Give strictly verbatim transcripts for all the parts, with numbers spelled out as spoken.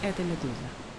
Это «Медуза».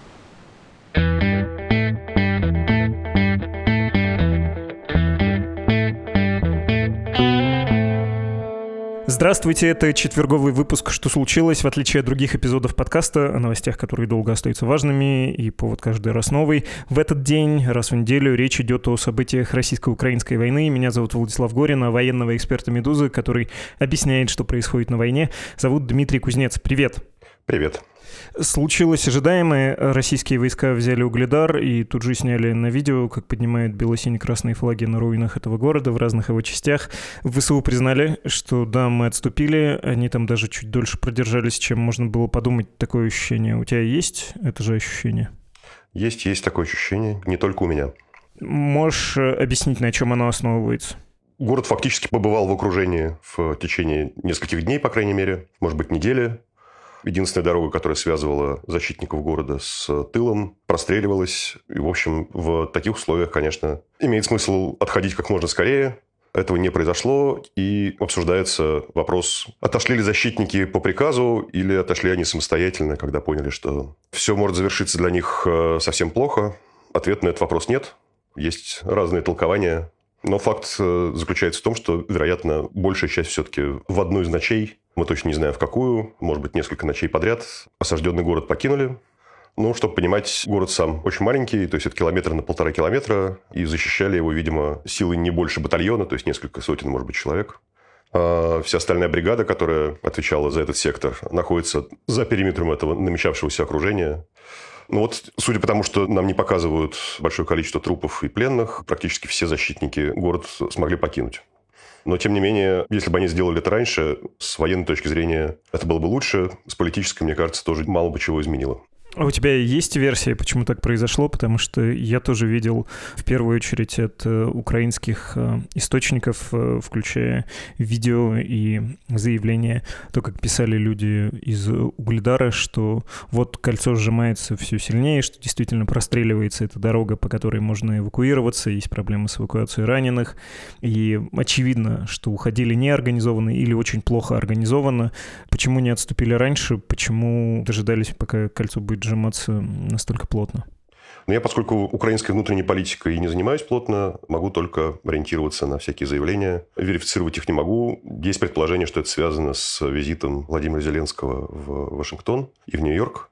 Здравствуйте, это четверговый выпуск «Что случилось?». В отличие от других эпизодов подкаста о новостях, которые долго остаются важными, и повод каждый раз новый, в этот день, раз в неделю, речь идет о событиях российско-украинской войны. Меня зовут Владислав Горин, а военного эксперта «Медузы», который объясняет, что происходит на войне, зовут Дмитрий Кузнец. Привет. Привет. Случилось ожидаемое. Российские войска взяли Угледар и тут же сняли на видео, как поднимают бело-сине-красные флаги на руинах этого города в разных его частях. ВСУ признали, что да, мы отступили, они там даже чуть дольше продержались, чем можно было подумать. Такое ощущение у тебя есть? Это же ощущение? Есть, есть такое ощущение, не только у меня. Можешь объяснить, на чем оно основывается? Город фактически побывал в окружении в течение нескольких дней, по крайней мере, может быть, недели. Единственная дорога, которая связывала защитников города с тылом, простреливалась. И, в общем, в таких условиях, конечно, имеет смысл отходить как можно скорее. Этого не произошло, и обсуждается вопрос, отошли ли защитники по приказу или отошли они самостоятельно, когда поняли, что все может завершиться для них совсем плохо. Ответ на этот вопрос нет. Есть разные толкования. Но факт заключается в том, что, вероятно, большая часть все-таки в одну из ночей, мы точно не знаем в какую, может быть, несколько ночей подряд, осажденный город покинули. Ну, чтобы понимать, город сам очень маленький, то есть это километр на полтора километра, и защищали его, видимо, силой не больше батальона, то есть несколько сотен, может быть, человек. А вся остальная бригада, которая отвечала за этот сектор, находится за периметром этого намечавшегося окружения. Ну вот, судя по тому, что нам не показывают большое количество трупов и пленных, практически все защитники город смогли покинуть. Но, тем не менее, если бы они сделали это раньше, с военной точки зрения это было бы лучше, с политической, мне кажется, тоже мало бы чего изменило. А у тебя есть версия, почему так произошло? Потому что я тоже видел в первую очередь от украинских источников, включая видео и заявления, то, как писали люди из Угледара, что вот кольцо сжимается все сильнее, что действительно простреливается эта дорога, по которой можно эвакуироваться, есть проблемы с эвакуацией раненых. И очевидно, что уходили неорганизованно или очень плохо организованно. Почему не отступили раньше? Почему дожидались, пока кольцо будет сжиматься настолько плотно? Но я, поскольку украинской внутренней политикой не занимаюсь плотно, могу только ориентироваться на всякие заявления. Верифицировать их не могу. Есть предположение, что это связано с визитом Владимира Зеленского в Вашингтон и в Нью-Йорк.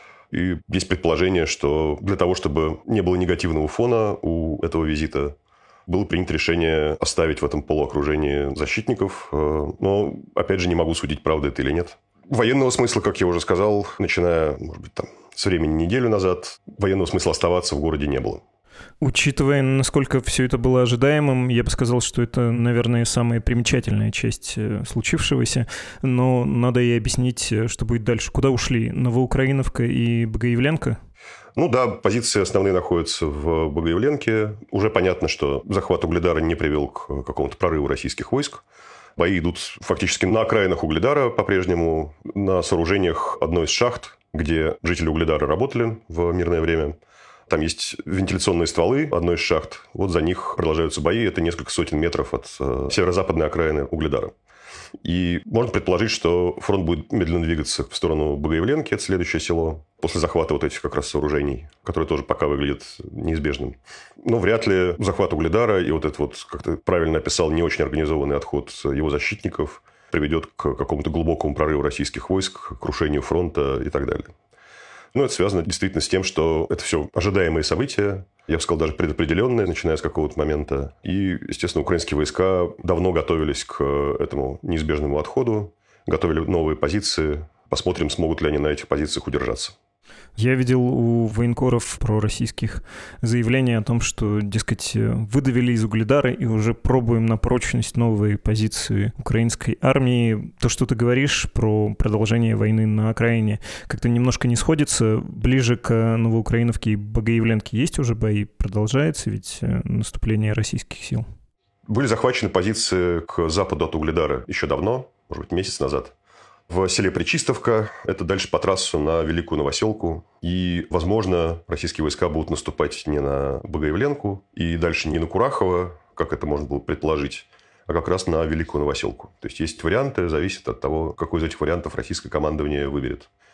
И есть предположение, что для того, чтобы не было негативного фона у этого визита, было принято решение оставить в этом полуокружении защитников. Но, опять же, не могу судить, правда это или нет. Военного смысла, как я уже сказал, начиная, может быть, там, с времени неделю назад, военного смысла оставаться в городе не было. Учитывая, насколько все это было ожидаемым, я бы сказал, что это, наверное, самая примечательная часть случившегося. Но надо и объяснить, что будет дальше. Куда ушли? Новоукраиновка и Богоявленка? Ну да, позиции основные находятся в Богоявленке. Уже понятно, что захват Угледара не привел к какому-то прорыву российских войск. Бои идут фактически на окраинах Угледара по-прежнему, на сооружениях одной из шахт, где жители Угледара работали в мирное время. Там есть вентиляционные стволы одной из шахт. Вот за них продолжаются бои. Это несколько сотен метров от э, северо-западной окраины Угледара. И можно предположить, что фронт будет медленно двигаться в сторону Богоявленки, это следующее село, после захвата вот этих как раз сооружений, которые тоже пока выглядят неизбежным. Но вряд ли захват Угледара и вот этот вот, как ты правильно описал, не очень организованный отход его защитников приведет к какому-то глубокому прорыву российских войск, к крушению фронта и так далее. Но это связано действительно с тем, что это все ожидаемые события, я бы сказал, даже предопределенные, начиная с какого-то момента. И, естественно, украинские войска давно готовились к этому неизбежному отходу, готовили новые позиции. Посмотрим, смогут ли они на этих позициях удержаться. Я видел у военкоров пророссийских заявление о том, что, дескать, выдавили из Угледара и уже пробуем на прочность новые позиции украинской армии. То, что ты говоришь про продолжение войны на окраине, как-то немножко не сходится. Ближе к Новоукраиновке и Богоявленке есть уже бои? Продолжается ведь наступление российских сил? Были захвачены позиции к западу от Угледара еще давно, может быть, месяц назад. В селе Пречистовка, это дальше по трассу на Великую Новоселку. И, возможно, российские войска будут наступать не на Богоявленку и дальше не на Курахово, как это можно было предположить, а как раз на Великую Новоселку. То есть, есть варианты, зависит от того, какой из этих вариантов российское командование выберет.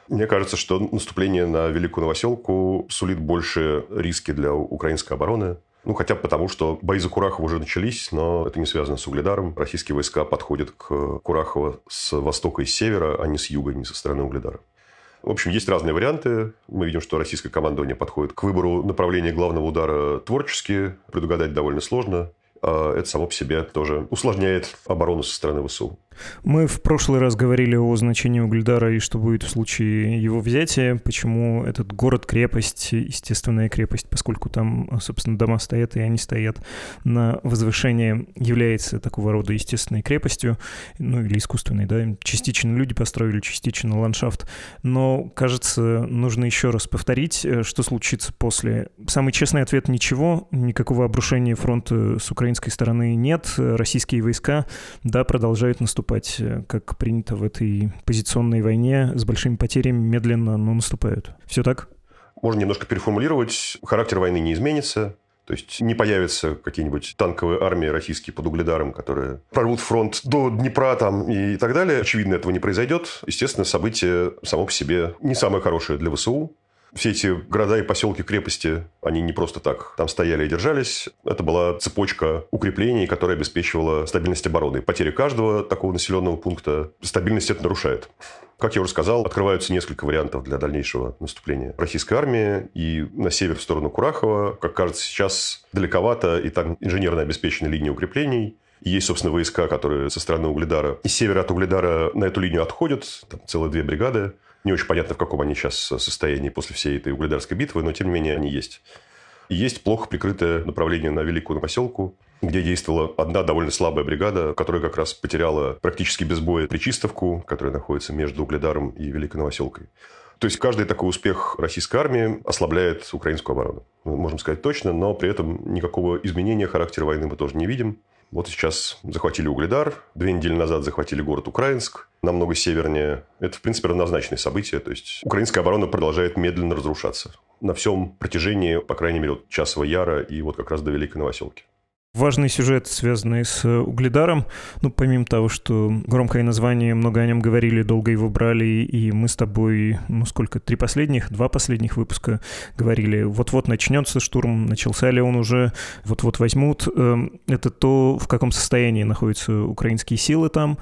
Мне кажется, что наступление на Великую Новоселку сулит больше риски для украинской обороны. Ну, хотя бы потому, что бои за Курахово уже начались, но это не связано с Угледаром. Российские войска подходят к Курахово с востока и с севера, а не с юга, не со стороны Угледара. В общем, есть разные варианты. Мы видим, что российское командование подходит к выбору направления главного удара творчески. Предугадать довольно сложно. А это само по себе тоже усложняет оборону со стороны ВСУ. Мы в прошлый раз говорили о значении Угледара и что будет в случае его взятия, почему этот город-крепость, естественная крепость, поскольку там, собственно, дома стоят, и они стоят на возвышении, является такого рода естественной крепостью, ну или искусственной, да, частично люди построили, частично ландшафт. Но, кажется, нужно еще раз повторить, что случится после. Самый честный ответ — ничего, никакого обрушения фронта с украинской стороны нет, российские войска, да, продолжают наступать, как принято в этой позиционной войне, с большими потерями, медленно, но наступают. Все так? Можно немножко переформулировать. Характер войны не изменится. То есть не появятся какие-нибудь танковые армии российские под Угледаром, которые прорвут фронт до Днепра там, и так далее. Очевидно, этого не произойдет. Естественно, событие само по себе не самое хорошее для ВСУ. Все эти города и поселки, крепости, они не просто так там стояли и держались. Это была цепочка укреплений, которая обеспечивала стабильность обороны. Потеря каждого такого населенного пункта стабильность это нарушает. Как я уже сказал, открываются несколько вариантов для дальнейшего наступления российской армии. И на север в сторону Курахова, как кажется, сейчас далековато, и там инженерно обеспечены линии укреплений. И есть, собственно, войска, которые со стороны Угледара, из севера от Угледара на эту линию отходят. Там целые две бригады. Не очень понятно, в каком они сейчас состоянии после всей этой угледарской битвы, но, тем не менее, они есть. И есть плохо прикрытое направление на Великую Новоселку, где действовала одна довольно слабая бригада, которая как раз потеряла практически без боя Причистовку, которая находится между Угледаром и Великой Новоселкой. То есть, каждый такой успех российской армии ослабляет украинскую оборону. Мы можем сказать точно, но при этом никакого изменения характера войны мы тоже не видим. Вот сейчас захватили Угледар, две недели назад захватили город Украинск, намного севернее. Это, в принципе, равнозначные события. То есть, украинская оборона продолжает медленно разрушаться на всем протяжении, по крайней мере, от Часового Яра и вот как раз до Великой Новоселки. Важный сюжет, связанный с Угледаром. Ну, помимо того, что громкое название, много о нем говорили, долго его брали, и мы с тобой, ну, сколько, три последних, два последних выпуска говорили, вот-вот начнется штурм, начался ли он уже, вот-вот возьмут. Это то, в каком состоянии находятся украинские силы там,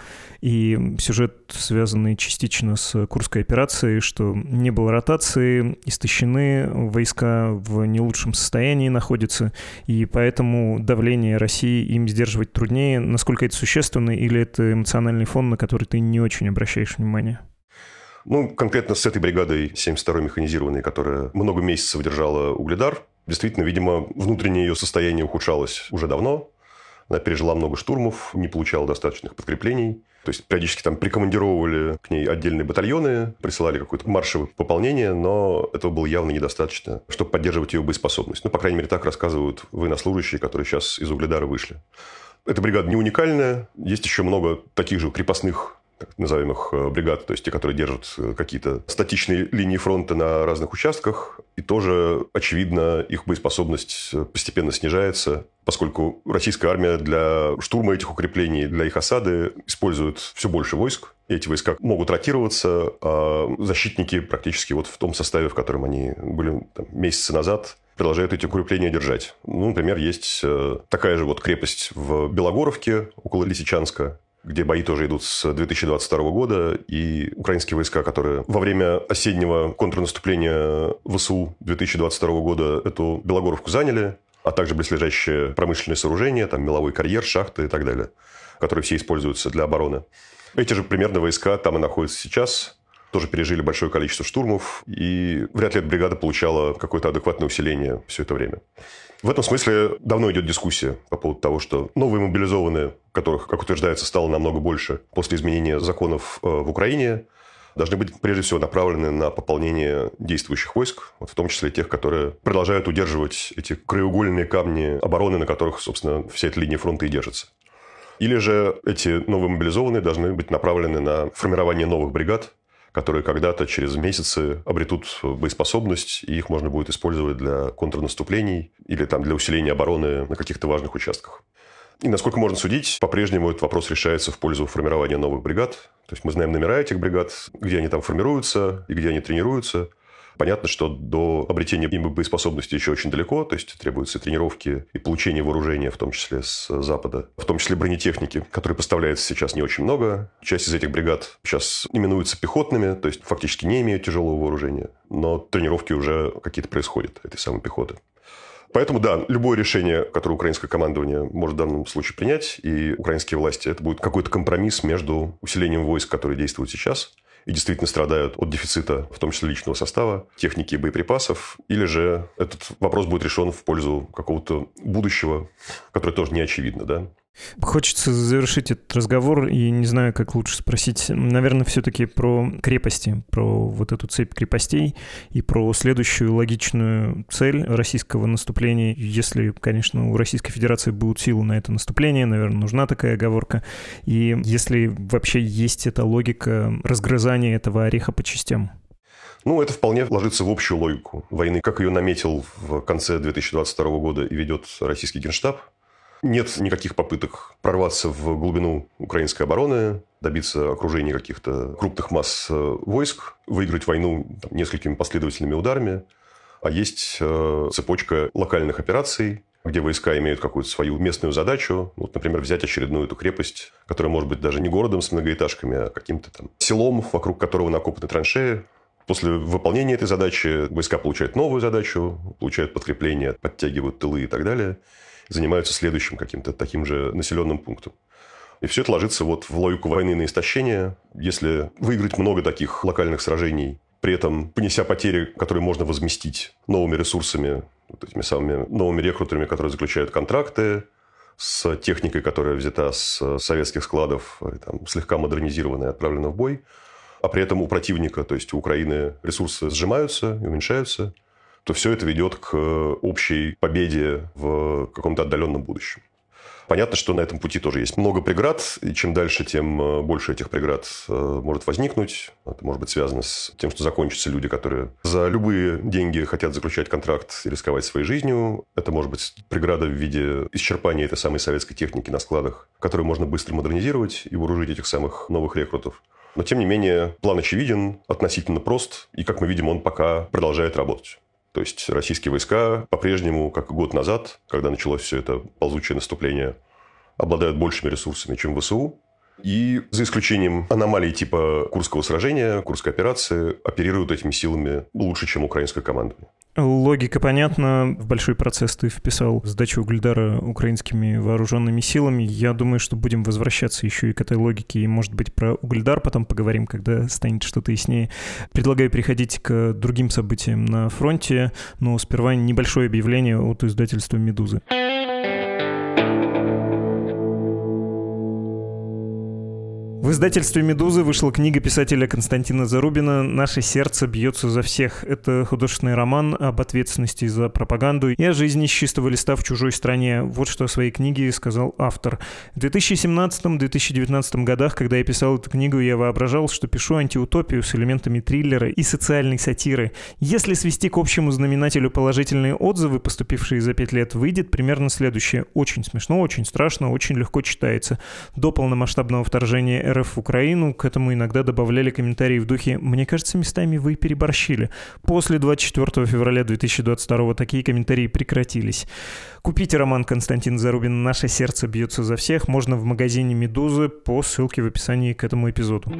и сюжет, связанный частично с Курской операцией, что не было ротации, истощены, войска в не лучшем состоянии находятся, и поэтому давление России им сдерживать труднее. Насколько это существенно, или это эмоциональный фон, на который ты не очень обращаешь внимание? Ну, конкретно с этой бригадой семьдесят второй механизированной, которая много месяцев держала Угледар, действительно, видимо, внутреннее ее состояние ухудшалось уже давно. Она пережила много штурмов, не получала достаточных подкреплений. То есть, периодически там прикомандировывали к ней отдельные батальоны, присылали какое-то маршевое пополнение, но этого было явно недостаточно, чтобы поддерживать ее боеспособность. Ну, по крайней мере, так рассказывают военнослужащие, которые сейчас из Угледара вышли. Эта бригада не уникальная. Есть еще много таких же крепостных, так называемых, бригад, то есть те, которые держат какие-то статичные линии фронта на разных участках. И тоже, очевидно, их боеспособность постепенно снижается, поскольку российская армия для штурма этих укреплений, для их осады использует все больше войск. И эти войска могут ротироваться, а защитники практически вот в том составе, в котором они были там, месяцы назад, продолжают эти укрепления держать. Ну, например, есть такая же вот крепость в Белогоровке, около Лисичанска, где бои тоже идут с две тысячи двадцать второго года, и украинские войска, которые во время осеннего контрнаступления ВСУ две тысячи двадцать второго года эту Белогоровку заняли, а также близлежащие промышленные сооружения, там меловой карьер, шахты и так далее, которые все используются для обороны. Эти же примерно войска там и находятся сейчас, тоже пережили большое количество штурмов, и вряд ли эта бригада получала какое-то адекватное усиление все это время. В этом смысле давно идет дискуссия по поводу того, что новые мобилизованные, которых, как утверждается, стало намного больше после изменения законов в Украине, должны быть прежде всего направлены на пополнение действующих войск, вот в том числе тех, которые продолжают удерживать эти краеугольные камни обороны, на которых, собственно, вся эта линия фронта и держится. Или же эти новые мобилизованные должны быть направлены на формирование новых бригад, которые когда-то через месяцы обретут боеспособность, и их можно будет использовать для контрнаступлений или там, для усиления обороны на каких-то важных участках. И, насколько можно судить, по-прежнему этот вопрос решается в пользу формирования новых бригад. То есть мы знаем номера этих бригад, где они там формируются и где они тренируются. Понятно, что до обретения им боеспособности еще очень далеко, то есть требуются тренировки и получение вооружения, в том числе с Запада, в том числе бронетехники, которой поставляется сейчас не очень много. Часть из этих бригад сейчас именуются пехотными, то есть фактически не имеют тяжелого вооружения, но тренировки уже какие-то происходят этой самой пехоты. Поэтому, да, любое решение, которое украинское командование может в данном случае принять, и украинские власти, это будет какой-то компромисс между усилением войск, которые действуют сейчас, и действительно страдают от дефицита, в том числе личного состава, техники и боеприпасов, или же этот вопрос будет решен в пользу какого-то будущего, которое тоже не очевидно, да? Хочется завершить этот разговор, и не знаю, как лучше спросить, наверное, все-таки про крепости, про вот эту цепь крепостей и про следующую логичную цель российского наступления. Если, конечно, у Российской Федерации будут силы на это наступление, наверное, нужна такая оговорка. И если вообще есть эта логика разгрызания этого ореха по частям. Ну, это вполне ложится в общую логику войны, как ее наметил в конце две тысячи двадцать второго года и ведет российский Генштаб. Нет никаких попыток прорваться в глубину украинской обороны, добиться окружения каких-то крупных масс войск, выиграть войну там, несколькими последовательными ударами. А есть э, цепочка локальных операций, где войска имеют какую-то свою местную задачу. Вот, например, взять очередную эту крепость, которая может быть даже не городом с многоэтажками, а каким-то там селом, вокруг которого накопаны траншеи. После выполнения этой задачи войска получают новую задачу, получают подкрепление, подтягивают тылы и так далее. Занимаются следующим каким-то таким же населенным пунктом. И все это ложится вот в логику войны на истощение. Если выиграть много таких локальных сражений, при этом понеся потери, которые можно возместить новыми ресурсами, вот этими самыми новыми рекрутами, которые заключают контракты, с техникой, которая взята с советских складов, там, слегка модернизированная и отправлена в бой, а при этом у противника, то есть у Украины, ресурсы сжимаются и уменьшаются, то все это ведет к общей победе в каком-то отдаленном будущем. Понятно, что на этом пути тоже есть много преград, и чем дальше, тем больше этих преград может возникнуть. Это может быть связано с тем, что закончатся люди, которые за любые деньги хотят заключать контракт и рисковать своей жизнью. Это может быть преграда в виде исчерпания этой самой советской техники на складах, которую можно быстро модернизировать и вооружить этих самых новых рекрутов. Но, тем не менее, план очевиден, относительно прост, и, как мы видим, он пока продолжает работать. То есть российские войска по-прежнему, как и год назад, когда началось все это ползучее наступление, обладают большими ресурсами, чем ВСУ. И за исключением аномалий типа Курского сражения, Курской операции, оперируют этими силами лучше, чем украинское командование. Логика понятна. В большой процесс ты вписал сдачу Угледара украинскими вооруженными силами. Я думаю, что будем возвращаться еще и к этой логике. И, может быть, про Угледар потом поговорим, когда станет что-то яснее. Предлагаю переходить к другим событиям на фронте. Но сперва небольшое объявление от издательства «Медузы». В издательстве «Медузы» вышла книга писателя Константина Зарубина «Наше сердце бьется за всех». Это художественный роман об ответственности за пропаганду и о жизни с чистого листа в чужой стране. Вот что о своей книге сказал автор. В две тысячи семнадцатом — две тысячи девятнадцатом годах, когда я писал эту книгу, я воображал, что пишу антиутопию с элементами триллера и социальной сатиры. Если свести к общему знаменателю положительные отзывы, поступившие за пять лет, выйдет примерно следующее. Очень смешно, очень страшно, очень легко читается. До полномасштабного вторжения эр эф в Украину к этому иногда добавляли комментарии в духе «Мне кажется, местами вы переборщили». После двадцать четвёртого февраля две тысячи двадцать второго такие комментарии прекратились. Купите роман Константина Зарубина «Наше сердце бьется за всех» можно в магазине «Медузы» по ссылке в описании к этому эпизоду.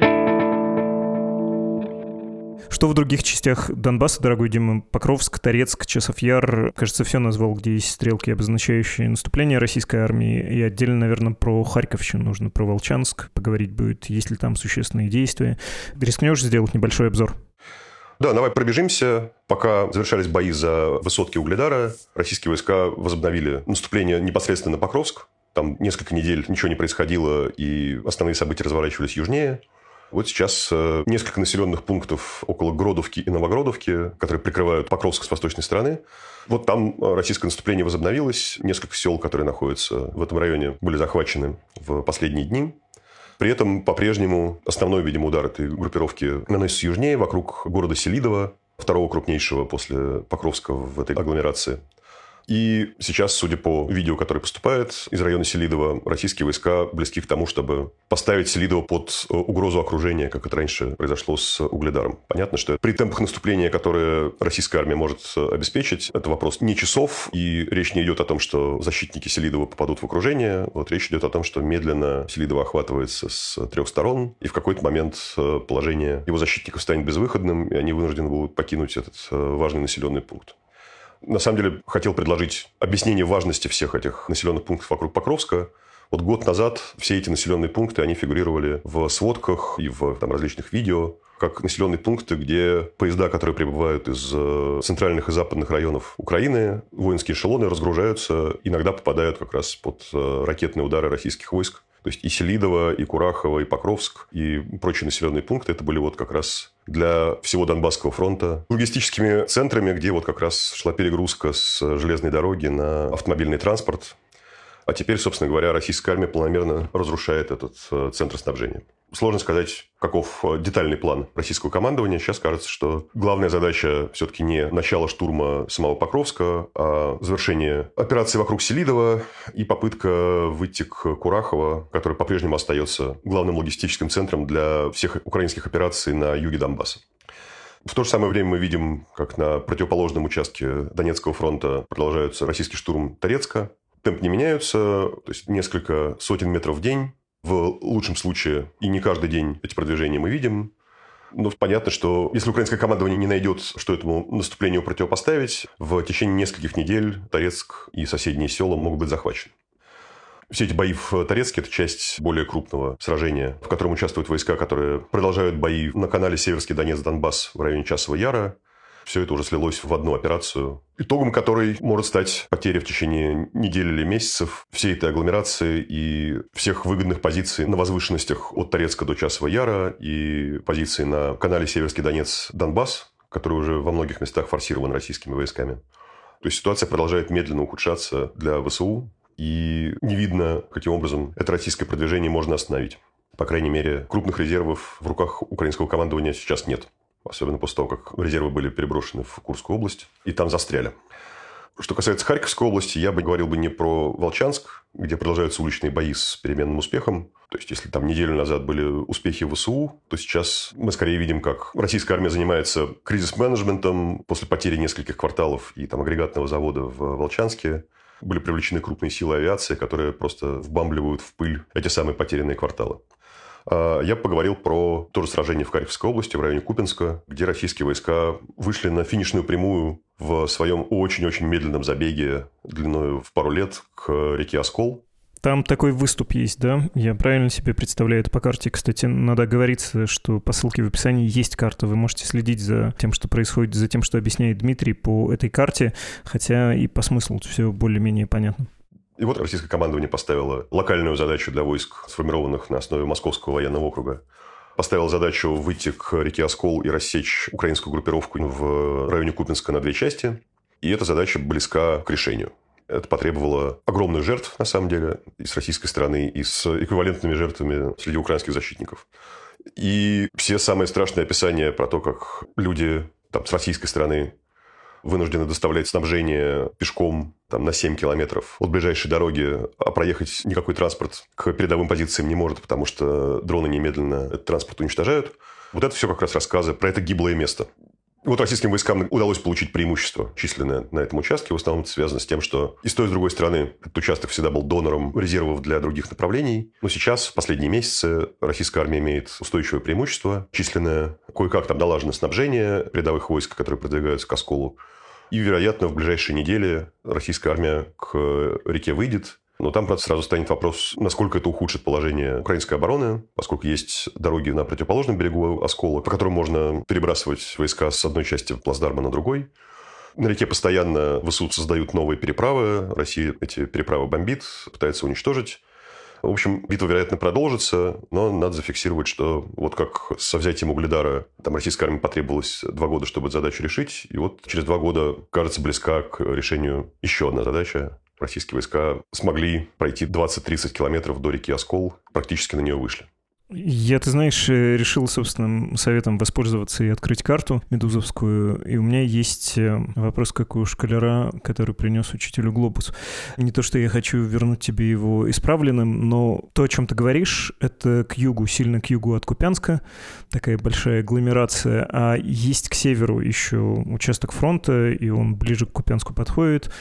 Что в других частях Донбасса, дорогой Дима? Покровск, Торецк, Часов-Яр. Кажется, все назвал, где есть стрелки, обозначающие наступление российской армии. И отдельно, наверное, про Харьковщину нужно, про Волчанск поговорить будет, есть ли там существенные действия. Рискнешь сделать небольшой обзор? Да, давай пробежимся. Пока завершались бои за высотки Угледара, российские войска возобновили наступление непосредственно на Покровск. Там несколько недель ничего не происходило, и основные события разворачивались южнее. Вот сейчас несколько населенных пунктов около Гродовки и Новогродовки, которые прикрывают Покровск с восточной стороны. Вот там российское наступление возобновилось. Несколько сел, которые находятся в этом районе, были захвачены в последние дни. При этом по-прежнему основной, видимо, удар этой группировки наносится южнее, вокруг города Селидово, второго крупнейшего после Покровска в этой агломерации. И сейчас, судя по видео, которое поступает из района Селидово, российские войска близки к тому, чтобы поставить Селидово под угрозу окружения, как это раньше произошло с Угледаром. Понятно, что при темпах наступления, которые российская армия может обеспечить, это вопрос не часов, и речь не идет о том, что защитники Селидова попадут в окружение. Вот речь идет о том, что медленно Селидово охватывается с трех сторон, и в какой-то момент положение его защитников станет безвыходным, и они вынуждены будут покинуть этот важный населенный пункт. На самом деле, хотел предложить объяснение важности всех этих населенных пунктов вокруг Покровска. Вот год назад все эти населенные пункты, они фигурировали в сводках и в там, различных видео, как населенные пункты, где поезда, которые прибывают из центральных и западных районов Украины, воинские эшелоны разгружаются, иногда попадают как раз под ракетные удары российских войск. То есть и Селидово, и Курахово, и Покровск, и прочие населенные пункты, это были вот как раз для всего Донбасского фронта логистическими центрами, где вот как раз шла перегрузка с железной дороги на автомобильный транспорт. А теперь, собственно говоря, российская армия планомерно разрушает этот центр снабжения. Сложно сказать, каков детальный план российского командования. Сейчас кажется, что главная задача все-таки не начало штурма самого Покровска, а завершение операции вокруг Селидова и попытка выйти к Курахово, который по-прежнему остается главным логистическим центром для всех украинских операций на юге Донбасса. В то же самое время мы видим, как на противоположном участке Донецкого фронта продолжается российский штурм Торецка. Темп не меняются, то есть несколько сотен метров в день. В лучшем случае и не каждый день эти продвижения мы видим. Но понятно, что если украинское командование не найдет, что этому наступлению противопоставить, в течение нескольких недель Торецк и соседние села могут быть захвачены. Все эти бои в Торецке – это часть более крупного сражения, в котором участвуют войска, которые продолжают бои на канале Северский Донец-Донбасс в районе Часового Яра. Все это уже слилось в одну операцию, итогом которой может стать потеря в течение недели или месяцев всей этой агломерации и всех выгодных позиций на возвышенностях от Торецка до Часового Яра и позиции на канале Северский Донец-Донбасс, который уже во многих местах форсирован российскими войсками. То есть ситуация продолжает медленно ухудшаться для ВСУ, и не видно, каким образом это российское продвижение можно остановить. По крайней мере, крупных резервов в руках украинского командования сейчас нет. Особенно после того, как резервы были переброшены в Курскую область и там застряли. Что касается Харьковской области, я бы говорил бы не про Волчанск, где продолжаются уличные бои с переменным успехом. То есть, если там неделю назад были успехи ВСУ, то сейчас мы скорее видим, как российская армия занимается кризис-менеджментом после потери нескольких кварталов и там агрегатного завода в Волчанске. Были привлечены крупные силы авиации, которые просто вбамбливают в пыль эти самые потерянные кварталы. Я поговорил про то же сражение в Харьковской области, в районе Купянска, где российские войска вышли на финишную прямую в своем очень-очень медленном забеге длиной в пару лет к реке Оскол. Там такой выступ есть, да? Я правильно себе представляю это по карте. Кстати, надо оговориться, что по ссылке в описании есть карта. Вы можете следить за тем, что происходит, за тем, что объясняет Дмитрий по этой карте, хотя и по смыслу все более-менее понятно. И вот российское командование поставило локальную задачу для войск, сформированных на основе Московского военного округа. Поставило задачу выйти к реке Оскол и рассечь украинскую группировку в районе Купянска на две части. И эта задача близка к решению. Это потребовало огромных жертв, на самом деле, и с российской стороны, и с эквивалентными жертвами среди украинских защитников. И все самые страшные описания про то, как люди там, с российской стороны вынуждены доставлять снабжение пешком там, на семь километров от ближайшей дороги, а проехать никакой транспорт к передовым позициям не может, потому что дроны немедленно этот транспорт уничтожают. Вот это все как раз рассказы про это гиблое место. Вот российским войскам удалось получить преимущество численное на этом участке. В основном это связано с тем, что и с той, и с другой стороны этот участок всегда был донором резервов для других направлений. Но сейчас, в последние месяцы, российская армия имеет устойчивое преимущество численное. Кое-как там налажено снабжение передовых войск, которые продвигаются к Осколу. И, вероятно, в ближайшие недели российская армия к реке выйдет. Но там, правда, сразу станет вопрос, насколько это ухудшит положение украинской обороны, поскольку есть дороги на противоположном берегу Оскола, по которым можно перебрасывать войска с одной части плацдарма на другой. На реке постоянно ВСУ создают новые переправы. Россия эти переправы бомбит, пытается уничтожить. В общем, битва, вероятно, продолжится, но надо зафиксировать, что вот как со взятием Угледара, там российской армии потребовалось два года, чтобы эту задачу решить, и вот через два года, кажется, близка к решению еще одна задача. Российские войска смогли пройти двадцать-тридцать километров до реки Оскол, практически на нее вышли. Я, ты знаешь, решил собственным советом воспользоваться и открыть карту медузовскую. И у меня есть вопрос, как у школяра, который принес учителю глобус. Не то, что я хочу вернуть тебе его исправленным, но то, о чем ты говоришь, это к югу, сильно к югу от Купянска, такая большая агломерация. А есть к северу еще участок фронта, и он ближе к Купянску подходит.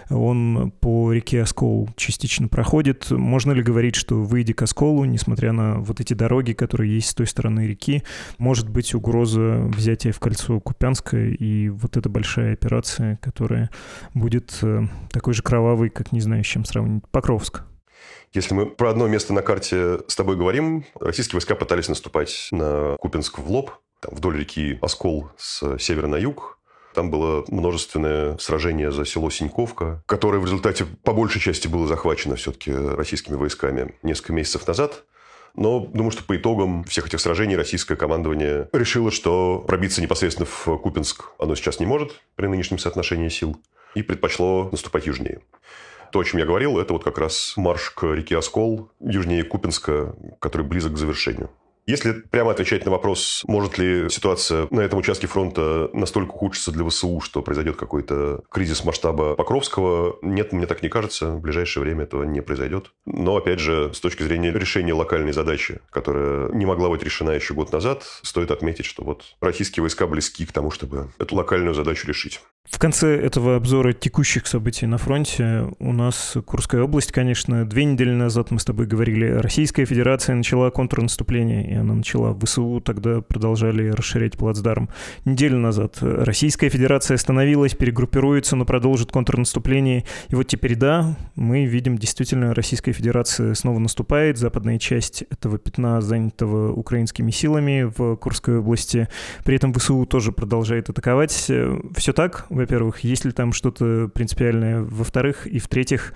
Он по реке Оскол частично проходит. Можно ли говорить, что, выйдя к Осколу, несмотря на вот эти дороги, которые есть с той стороны реки, может быть угроза взятия в кольцо Купянска и вот эта большая операция, которая будет такой же кровавой, как, не знаю, с чем сравнить, Покровск? Если мы про одно место на карте с тобой говорим, российские войска пытались наступать на Купянск в лоб, там, вдоль реки Оскол с севера на юг. Там было множественное сражение за село Синьковка, которое в результате по большей части было захвачено все-таки российскими войсками несколько месяцев назад. Но думаю, что по итогам всех этих сражений российское командование решило, что пробиться непосредственно в Купянск оно сейчас не может при нынешнем соотношении сил, и предпочло наступать южнее. То, о чем я говорил, это вот как раз марш к реке Оскол, южнее Купянска, который близок к завершению. Если прямо отвечать на вопрос, может ли ситуация на этом участке фронта настолько ухудшиться для ВСУ, что произойдет какой-то кризис масштаба Покровского, нет, мне так не кажется. В ближайшее время этого не произойдет. Но, опять же, с точки зрения решения локальной задачи, которая не могла быть решена еще год назад, стоит отметить, что вот российские войска близки к тому, чтобы эту локальную задачу решить. В конце этого обзора текущих событий на фронте у нас Курская область, конечно. Две недели назад мы с тобой говорили, Российская Федерация начала контрнаступление, и она начала в ВСУ, тогда продолжали расширять плацдарм. Неделю назад Российская Федерация остановилась, перегруппируется, но продолжит контрнаступление. И вот теперь, да, мы видим, действительно, Российская Федерация снова наступает. Западная часть этого пятна, занятого украинскими силами в Курской области. При этом ВСУ тоже продолжает атаковать. Все так? Во-первых, есть ли там что-то принципиальное? Во-вторых, и в-третьих,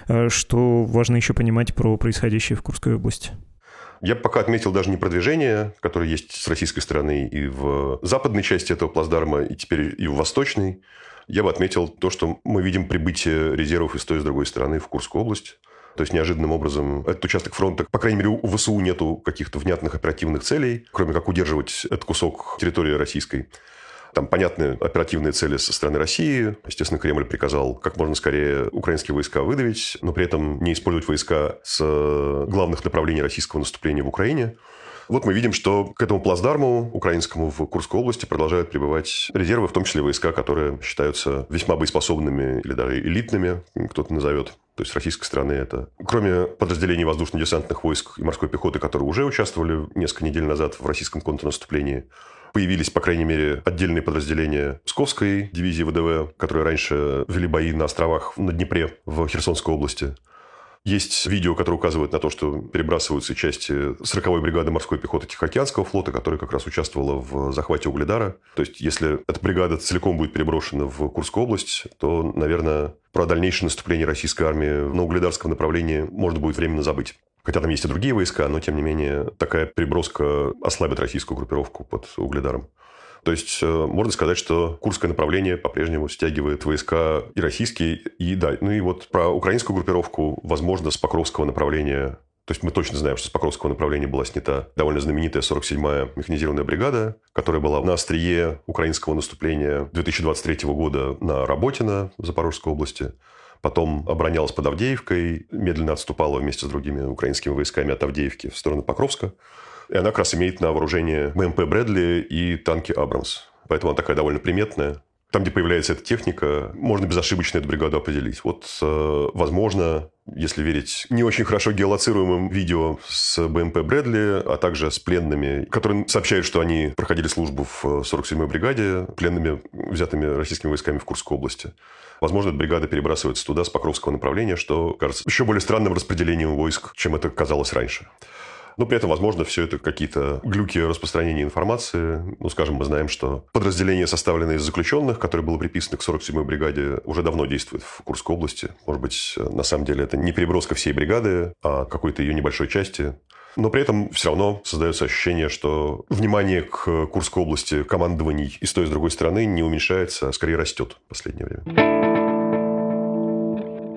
что важно еще понимать про происходящее в Курской области? Я пока отметил даже не продвижение, которое есть с российской стороны и в западной части этого плацдарма, и теперь и в восточной. Я бы отметил то, что мы видим прибытие резервов и с той, и с другой стороны в Курскую область. То есть, неожиданным образом, этот участок фронта, по крайней мере, у ВСУ нету каких-то внятных оперативных целей, кроме как удерживать этот кусок территории российской. Там понятны оперативные цели со стороны России. Естественно, Кремль приказал как можно скорее украинские войска выдавить, но при этом не использовать войска с главных направлений российского наступления в Украине. Вот мы видим, что к этому плацдарму украинскому в Курской области продолжают прибывать резервы, в том числе войска, которые считаются весьма боеспособными или даже элитными, кто-то назовет. То есть с российской стороны это, кроме подразделений воздушно-десантных войск и морской пехоты, которые уже участвовали несколько недель назад в российском контрнаступлении, появились, по крайней мере, отдельные подразделения Псковской дивизии ВДВ, которые раньше вели бои на островах на Днепре в Херсонской области. Есть видео, которое указывает на то, что перебрасываются части сороковой бригады морской пехоты Тихоокеанского флота, которая как раз участвовала в захвате Угледара. То есть, если эта бригада целиком будет переброшена в Курскую область, то, наверное, про дальнейшее наступление российской армии на угледарском направлении можно будет временно забыть. Хотя там есть и другие войска, но, тем не менее, такая переброска ослабит российскую группировку под Угледаром. То есть, можно сказать, что Курское направление по-прежнему стягивает войска и российские, и да. Ну и вот про украинскую группировку, возможно, с Покровского направления. То есть, мы точно знаем, что с Покровского направления была снята довольно знаменитая сорок седьмая механизированная бригада, которая была на острие украинского наступления две тысячи двадцать третьего года на Работино в Запорожской области. Потом оборонялась под Авдеевкой, медленно отступала вместе с другими украинскими войсками от Авдеевки в сторону Покровска. И она как раз имеет на вооружении БМП «Брэдли» и танки «Абрамс». Поэтому она такая довольно приметная. Там, где появляется эта техника, можно безошибочно эту бригаду определить. Вот, возможно, если верить не очень хорошо геолоцируемым видео с БМП «Брэдли», а также с пленными, которые сообщают, что они проходили службу в сорок седьмой бригаде, пленными, взятыми российскими войсками в Курской области. Возможно, эта бригада перебрасывается туда с Покровского направления, что кажется еще более странным распределением войск, чем это казалось раньше. Но при этом, возможно, все это какие-то глюки распространения информации. Ну, скажем, мы знаем, что подразделение, составленное из заключенных, которое было приписано к сорок седьмой бригаде, уже давно действует в Курской области. Может быть, на самом деле это не переброска всей бригады, а какой-то ее небольшой части. Но при этом все равно создается ощущение, что внимание к Курской области командований и с той, и с другой стороны не уменьшается, а скорее растет в последнее время.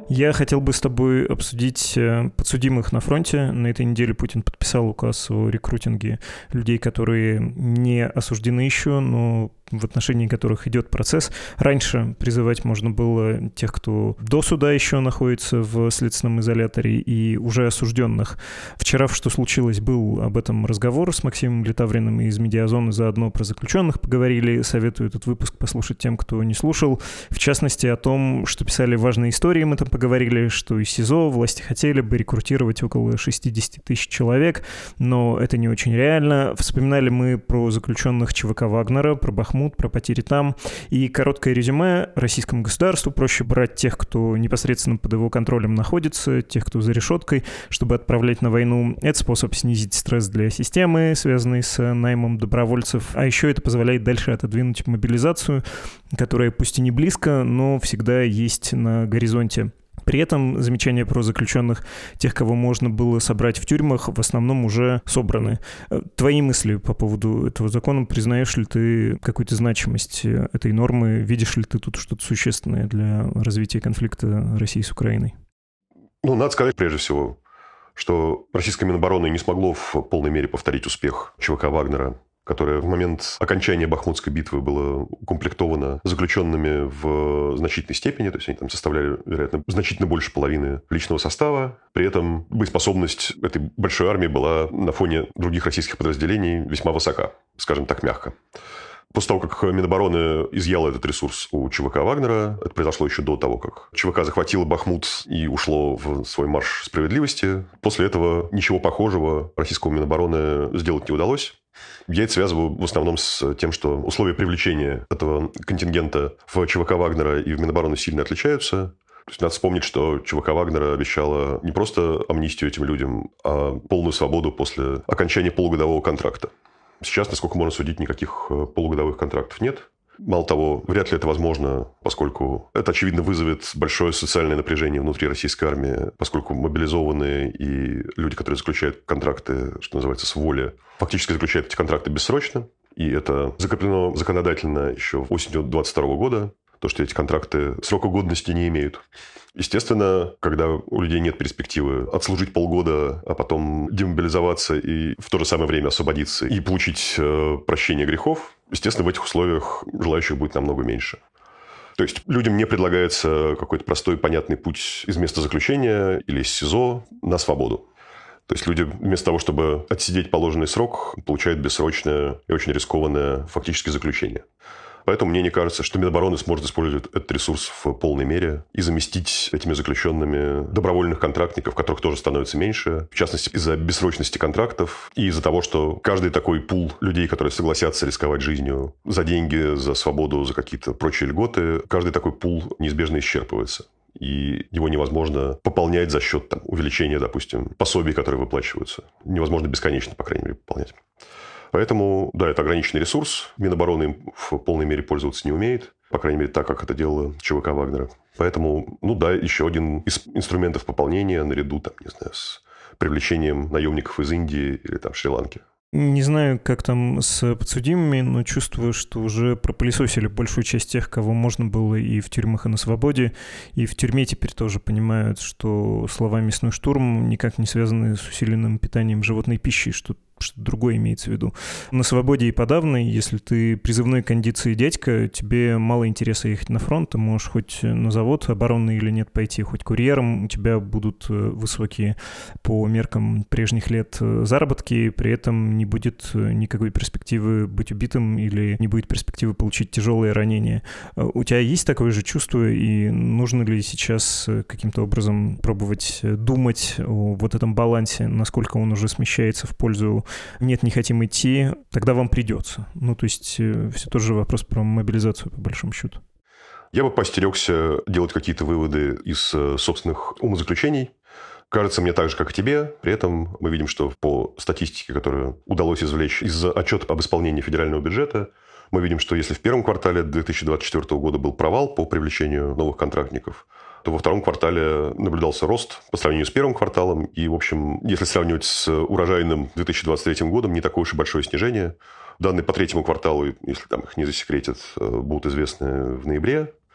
Я хотел бы с тобой обсудить подсудимых на фронте. На этой неделе Путин подписал указ о рекрутинге людей, которые не осуждены еще, но в отношении которых идет процесс. Раньше призывать можно было тех, кто до суда еще находится в следственном изоляторе, и уже осужденных. Вчера в «Что случилось» был об этом разговор с Максимом Литавриным из «Медиазоны», заодно про заключенных поговорили. Советую этот выпуск послушать тем, кто не слушал. В частности, о том, что писали важные истории, мы там поговорили, что из СИЗО власти хотели бы рекрутировать около шестьдесят тысяч человек, но это не очень реально. Вспоминали мы про заключенных ЧВК Вагнера, про Бахмут, про потери там. И короткое резюме: российскому государству проще брать тех, кто непосредственно под его контролем находится, тех, кто за решеткой, чтобы отправлять на войну. Это способ снизить стресс для системы, связанный с наймом добровольцев. А еще это позволяет дальше отодвинуть мобилизацию, которая пусть и не близко, но всегда есть на горизонте. При этом замечания про заключенных, тех, кого можно было собрать в тюрьмах, в основном уже собраны. Твои мысли по поводу этого закона? Признаешь ли ты какую-то значимость этой нормы? Видишь ли ты тут что-то существенное для развития конфликта России с Украиной? Ну, надо сказать прежде всего, что российское Минобороны не смогло в полной мере повторить успех ЧВК Вагнера, которое в момент окончания Бахмутской битвы было укомплектовано заключенными в значительной степени, то есть они там составляли, вероятно, значительно больше половины личного состава. При этом боеспособность этой большой армии была на фоне других российских подразделений весьма высока, скажем так, мягко. После того, как Минобороны изъяло этот ресурс у ЧВК Вагнера, это произошло еще до того, как ЧВК захватило Бахмут и ушло в свой марш справедливости, после этого ничего похожего российскому Минобороны сделать не удалось. Я это связываю в основном с тем, что условия привлечения этого контингента в ЧВК Вагнера и в Минобороны сильно отличаются. То есть надо вспомнить, что ЧВК Вагнера обещала не просто амнистию этим людям, а полную свободу после окончания полугодового контракта. Сейчас, насколько можно судить, никаких полугодовых контрактов нет. Мало того, вряд ли это возможно, поскольку это, очевидно, вызовет большое социальное напряжение внутри российской армии, поскольку мобилизованные и люди, которые заключают контракты, что называется, с воли, фактически заключают эти контракты бессрочно. И это закреплено законодательно еще осенью двадцать второго года, то, что эти контракты срока годности не имеют. Естественно, когда у людей нет перспективы отслужить полгода, а потом демобилизоваться и в то же самое время освободиться и получить э, прощение грехов, естественно, в этих условиях желающих будет намного меньше. То есть людям не предлагается какой-то простой, понятный путь из места заключения или из СИЗО на свободу. То есть люди вместо того, чтобы отсидеть положенный срок, получают бессрочное и очень рискованное фактически заключение. Поэтому мне не кажется, что Минобороны сможет использовать этот ресурс в полной мере и заместить этими заключенными добровольных контрактников, которых тоже становится меньше. В частности, из-за бессрочности контрактов и из-за того, что каждый такой пул людей, которые согласятся рисковать жизнью за деньги, за свободу, за какие-то прочие льготы, каждый такой пул неизбежно исчерпывается. И его невозможно пополнять за счет там, увеличения, допустим, пособий, которые выплачиваются. Невозможно бесконечно, по крайней мере, пополнять. Поэтому, да, это ограниченный ресурс. Минобороны им в полной мере пользоваться не умеет. По крайней мере, так, как это делала ЧВК Вагнера. Поэтому, ну да, еще один из инструментов пополнения наряду, там, не знаю, с привлечением наемников из Индии или там Шри-Ланки. Не знаю, как там с подсудимыми, но чувствую, что уже пропылесосили большую часть тех, кого можно было и в тюрьмах, и на свободе. И в тюрьме теперь тоже понимают, что слова «мясной штурм» никак не связаны с усиленным питанием животной пищи, что что другое имеется в виду. На свободе и подавно, если ты призывной кондиции дядька, тебе мало интереса ехать на фронт, ты можешь хоть на завод оборонный или нет пойти, хоть курьером, у тебя будут высокие по меркам прежних лет заработки, при этом не будет никакой перспективы быть убитым или не будет перспективы получить тяжелые ранения. У тебя есть такое же чувство, и нужно ли сейчас каким-то образом пробовать думать о вот этом балансе, насколько он уже смещается в пользу «нет, не хотим идти», тогда вам придется. Ну, то есть, все тот же вопрос про мобилизацию, по большому счету. Я бы постерегся делать какие-то выводы из собственных умозаключений. Кажется мне так же, как и тебе. При этом мы видим, что по статистике, которую удалось извлечь из отчета об исполнении федерального бюджета, мы видим, что если в первом квартале две тысячи двадцать четвёртого года был провал по привлечению новых контрактников, то во втором квартале наблюдался рост по сравнению с первым кварталом. И, в общем, если сравнивать с урожайным две тысячи двадцать третьим годом, не такое уж и большое снижение. Данные по третьему кварталу, если там их не засекретят, будут известны в ноябре.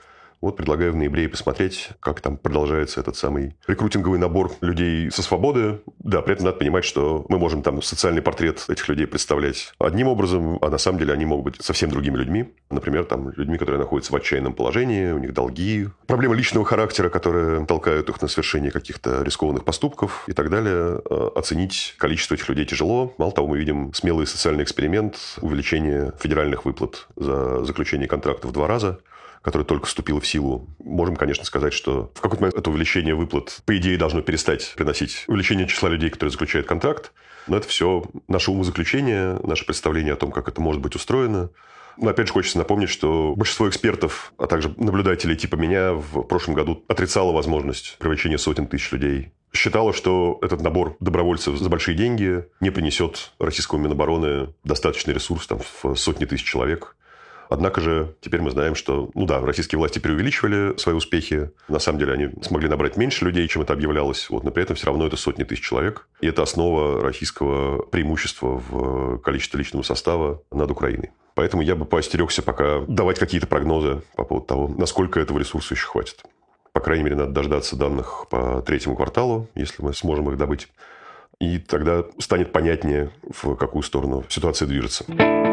Вот предлагаю в ноябре посмотреть, как там продолжается этот самый рекрутинговый набор людей со свободы. Да, при этом надо понимать, что мы можем там социальный портрет этих людей представлять одним образом, а на самом деле они могут быть совсем другими людьми. Например, там людьми, которые находятся в отчаянном положении, у них долги, проблемы личного характера, которые толкают их на совершение каких-то рискованных поступков и так далее. Оценить количество этих людей тяжело. Мало того, мы видим смелый социальный эксперимент увеличения федеральных выплат за заключение контракта в два раза, которое только вступило в силу. Можем, конечно, сказать, что в какой-то момент это увеличение выплат, по идее, должно перестать приносить увеличение числа людей, которые заключают контракт. Но это все наше умозаключение, наше представление о том, как это может быть устроено. Но опять же хочется напомнить, что большинство экспертов, а также наблюдателей типа меня в прошлом году отрицало возможность привлечения сотен тысяч людей. Считало, что этот набор добровольцев за большие деньги не принесет российскому Минобороны достаточный ресурс там, в сотни тысяч человек. Однако же теперь мы знаем, что, ну да, российские власти преувеличивали свои успехи. На самом деле они смогли набрать меньше людей, чем это объявлялось. Вот, но при этом все равно это сотни тысяч человек. И это основа российского преимущества в количестве личного состава над Украиной. Поэтому я бы поостерегся пока давать какие-то прогнозы по поводу того, насколько этого ресурса еще хватит. По крайней мере, надо дождаться данных по третьему кварталу, если мы сможем их добыть. И тогда станет понятнее, в какую сторону ситуация движется.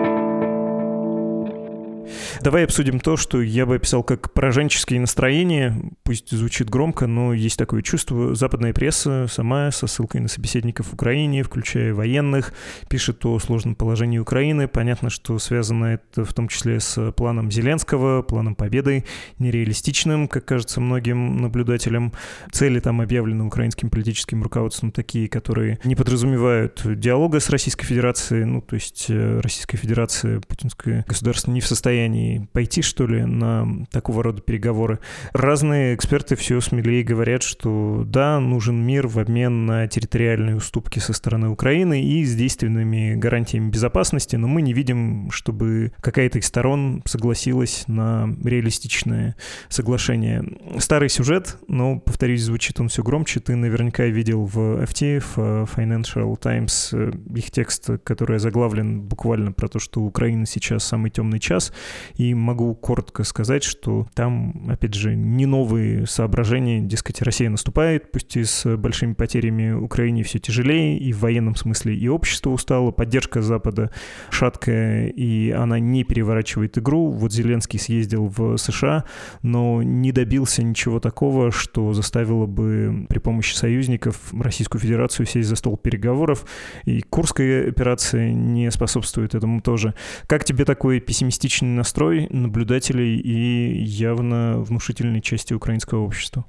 Давай обсудим то, что я бы описал как пораженческие настроения. Пусть звучит громко, но есть такое чувство. Западная пресса сама со ссылкой на собеседников в Украине, включая военных, пишет о сложном положении Украины. Понятно, что связано это в том числе с планом Зеленского, планом победы, нереалистичным, как кажется многим наблюдателям. Цели там объявлены украинским политическим руководством такие, которые не подразумевают диалога с Российской Федерацией. Ну, то есть Российская Федерация, путинское государство не в состоянии пойти, что ли, на такого рода переговоры. Разные эксперты все смелее говорят, что да, нужен мир в обмен на территориальные уступки со стороны Украины и с действенными гарантиями безопасности, но мы не видим, чтобы какая-то из сторон согласилась на реалистичное соглашение. Старый сюжет, но, повторюсь, звучит он все громче. Ты наверняка видел в эф ти, в Financial Times, их текст, который заглавлен буквально про то, что Украина сейчас самый темный час. И могу коротко сказать, что там, опять же, не новые соображения. Дескать, Россия наступает, пусть и с большими потерями, Украине все тяжелее, и в военном смысле и общество устало, поддержка Запада шаткая, и она не переворачивает игру. Вот Зеленский съездил в США, но не добился ничего такого, что заставило бы при помощи союзников Российскую Федерацию сесть за стол переговоров, и Курская операция не способствует этому тоже. Как тебе такой пессимистичный настрой наблюдателей и явно внушительной части украинского общества?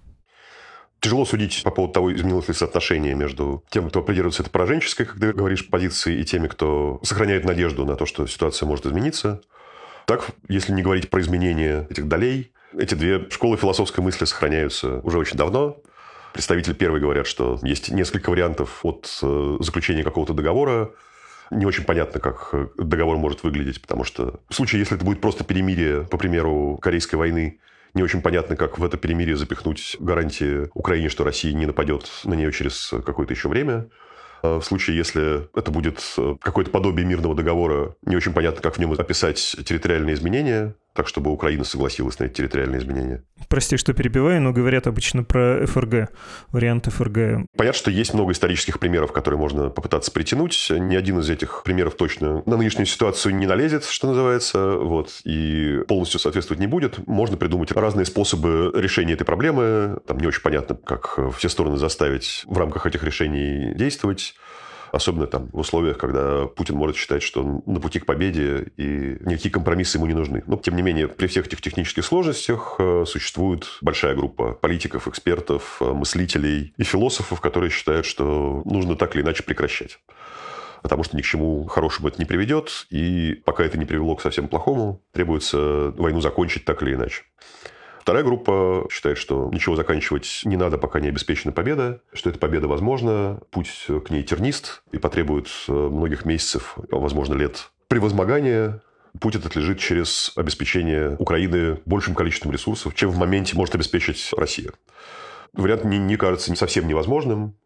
Тяжело судить по поводу того, изменилось ли соотношение между тем, кто придерживается этой пораженческой, как ты говоришь, позиции, и теми, кто сохраняет надежду на то, что ситуация может измениться. Так, если не говорить про изменение этих долей, эти две школы философской мысли сохраняются уже очень давно. Представители первой говорят, что есть несколько вариантов от заключения какого-то договора. Не очень понятно, как договор может выглядеть, потому что в случае, если это будет просто перемирие, по примеру Корейской войны, не очень понятно, как в это перемирие запихнуть гарантии Украине, что Россия не нападет на нее через какое-то еще время. В случае, если это будет какое-то подобие мирного договора, не очень понятно, как в нем описать территориальные изменения, так, чтобы Украина согласилась на эти территориальные изменения. Прости, что перебиваю, но говорят обычно про эф эр гэ, вариант эф эр гэ. Понятно, что есть много исторических примеров, которые можно попытаться притянуть. Ни один из этих примеров точно на нынешнюю ситуацию не налезет, что называется, вот, и полностью соответствовать не будет. Можно придумать разные способы решения этой проблемы. Там не очень понятно, как все стороны заставить в рамках этих решений действовать. Особенно там в условиях, когда Путин может считать, что он на пути к победе, и никакие компромиссы ему не нужны. Но, тем не менее, при всех этих технических сложностях существует большая группа политиков, экспертов, мыслителей и философов, которые считают, что нужно так или иначе прекращать. Потому что ни к чему хорошему это не приведет, и пока это не привело к совсем плохому, требуется войну закончить так или иначе. Вторая группа считает, что ничего заканчивать не надо, пока не обеспечена победа, что эта победа возможна, путь к ней тернист и потребует многих месяцев, возможно, лет превозмогания. Путь этот лежит через обеспечение Украины большим количеством ресурсов, чем в моменте может обеспечить Россия. Вариант не, не кажется совсем невозможным.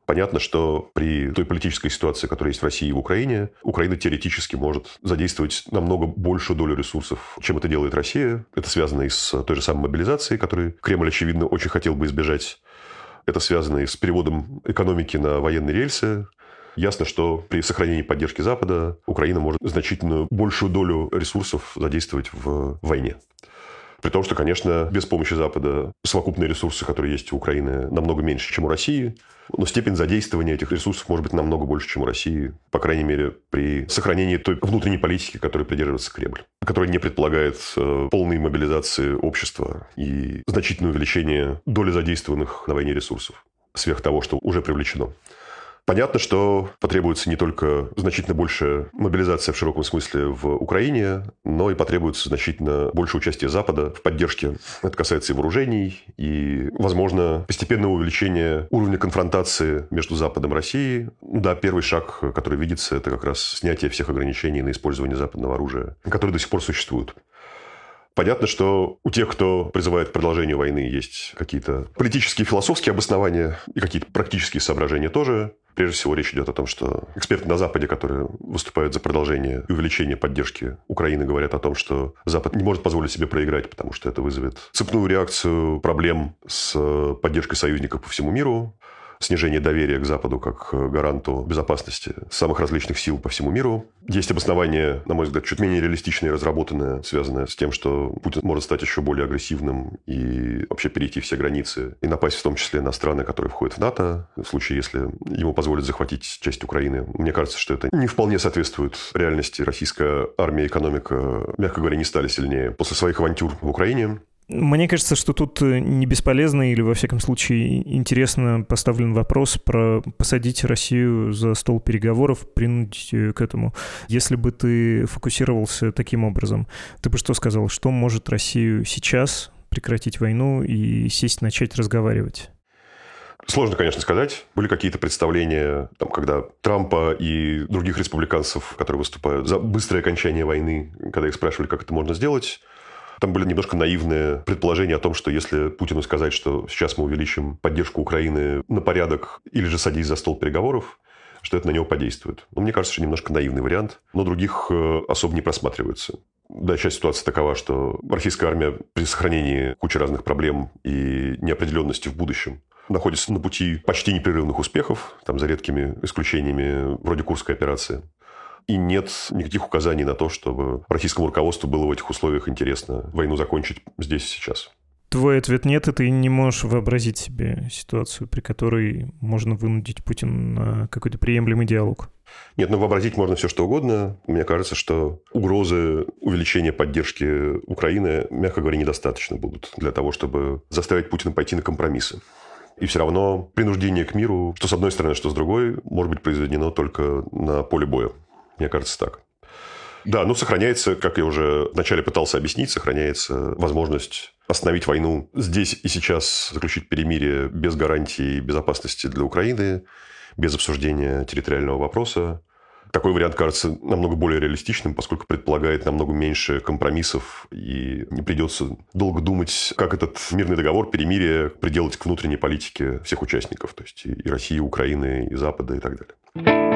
Понятно, что при той политической ситуации, которая есть в России и в Украине, Украина теоретически может задействовать намного большую долю ресурсов, чем это делает Россия. Это связано и с той же самой мобилизацией, которую Кремль, очевидно, очень хотел бы избежать. Это связано и с переводом экономики на военные рельсы. Ясно, что при сохранении поддержки Запада Украина может значительно большую долю ресурсов задействовать в войне. При том, что, конечно, без помощи Запада совокупные ресурсы, которые есть у Украины, намного меньше, чем у России. Но степень задействования этих ресурсов может быть намного больше, чем у России. По крайней мере, при сохранении той внутренней политики, которой придерживается Кремль. Которая не предполагает э, полной мобилизации общества и значительное увеличение доли задействованных на войне ресурсов. Сверх того, что уже привлечено. Понятно, что потребуется не только значительно большая мобилизация в широком смысле в Украине, но и потребуется значительно больше участия Запада в поддержке. Это касается и вооружений, и, возможно, постепенного увеличения уровня конфронтации между Западом и Россией. Да, первый шаг, который видится, это как раз снятие всех ограничений на использование западного оружия, которые до сих пор существуют. Понятно, что у тех, кто призывает к продолжению войны, есть какие-то политические, философские обоснования и какие-то практические соображения тоже. Прежде всего, речь идет о том, что эксперты на Западе, которые выступают за продолжение и увеличение поддержки Украины, говорят о том, что Запад не может позволить себе проиграть, потому что это вызовет цепную реакцию проблем с поддержкой союзников по всему миру, снижение доверия к Западу как к гаранту безопасности самых различных сил по всему миру. Есть обоснование, на мой взгляд, чуть менее реалистичное и разработанное, связанное с тем, что Путин может стать еще более агрессивным и вообще перейти все границы и напасть в том числе на страны, которые входят в НАТО, в случае, если ему позволят захватить часть Украины. Мне кажется, что это не вполне соответствует реальности. Российская армия и экономика, мягко говоря, не стали сильнее после своих авантюр в Украине. Мне кажется, что тут не бесполезно или, во всяком случае, интересно поставлен вопрос про посадить Россию за стол переговоров, принудить ее к этому. Если бы ты фокусировался таким образом, ты бы что сказал? Что может Россию сейчас прекратить войну и сесть, начать разговаривать? Сложно, конечно, сказать. Были какие-то представления, там, когда Трампа и других республиканцев, которые выступают за быстрое окончание войны, когда их спрашивали, как это можно сделать, там были немножко наивные предположения о том, что если Путину сказать, что сейчас мы увеличим поддержку Украины на порядок или же садись за стол переговоров, что это на него подействует. Но мне кажется, что немножко наивный вариант, но других особо не просматривается. Да, сейчас ситуация такова, что российская армия при сохранении кучи разных проблем и неопределенности в будущем находится на пути почти непрерывных успехов, там, за редкими исключениями, вроде Курской операции. И нет никаких указаний на то, чтобы российскому руководству было в этих условиях интересно войну закончить здесь и сейчас. Твой ответ нет, и ты не можешь вообразить себе ситуацию, при которой можно вынудить Путина на какой-то приемлемый диалог. Нет, ну вообразить можно все, что угодно. Мне кажется, что угрозы увеличения поддержки Украины, мягко говоря, недостаточно будут для того, чтобы заставить Путина пойти на компромиссы. И все равно принуждение к миру, что с одной стороны, что с другой, может быть произведено только на поле боя. Мне кажется, так. Да, ну, сохраняется, как я уже вначале пытался объяснить, сохраняется возможность остановить войну здесь и сейчас, заключить перемирие без гарантии безопасности для Украины, без обсуждения территориального вопроса. Такой вариант кажется намного более реалистичным, поскольку предполагает намного меньше компромиссов, и не придется долго думать, как этот мирный договор, перемирие приделать к внутренней политике всех участников, то есть и России, и Украины, и Запада, и так далее.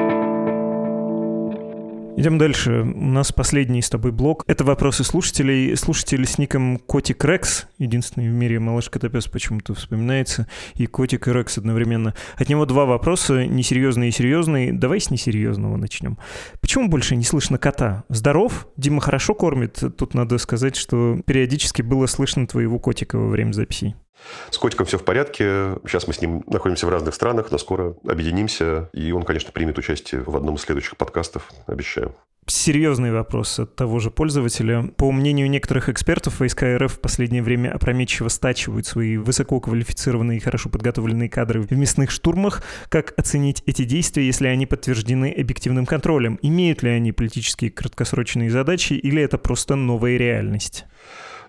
Идем дальше. У нас последний с тобой блок. Это вопросы слушателей. Слушатель с ником Котик Рекс, единственный в мире малыш-котопес почему-то вспоминается, и Котик и Рекс одновременно. От него два вопроса, несерьезный и серьезный. Давай с несерьезного начнем. Почему больше не слышно кота? Здоров? Дима хорошо кормит? Тут надо сказать, что периодически было слышно твоего котика во время записей. С котиком все в порядке. Сейчас мы с ним находимся в разных странах, но скоро объединимся, и он, конечно, примет участие в одном из следующих подкастов, обещаю. Серьезный вопрос от того же пользователя. По мнению некоторых экспертов, войска РФ в последнее время опрометчиво стачивают свои высококвалифицированные и хорошо подготовленные кадры в мясных штурмах. Как оценить эти действия, если они подтверждены объективным контролем? Имеют ли они политические краткосрочные задачи, или это просто новая реальность?